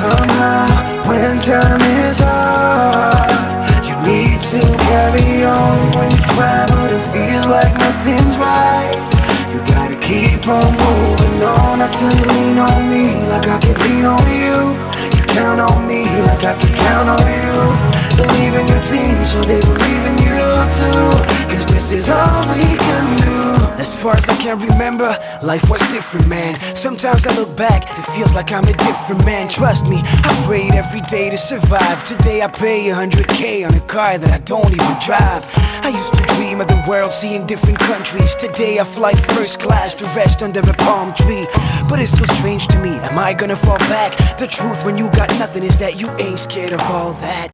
Somehow, when time is hard, you need to carry on. When you try but it feels like nothing's right, you gotta keep on moving on. I tell you, lean on me like I could lean on you. You count on me like I can count on you. Believe in your dreams so they believe in you too, 'cause this is all we can do. As far as I can remember, life was different, man. Sometimes I look back, it feels like I'm a different man. Trust me, I prayed every day to survive. Today I pay 100K on a car that I don't even drive. I used to dream of the world, seeing different countries. Today I fly first class to rest under a palm tree. But it's still strange to me, am I gonna fall back? The truth when you got nothing is that you ain't scared of all that.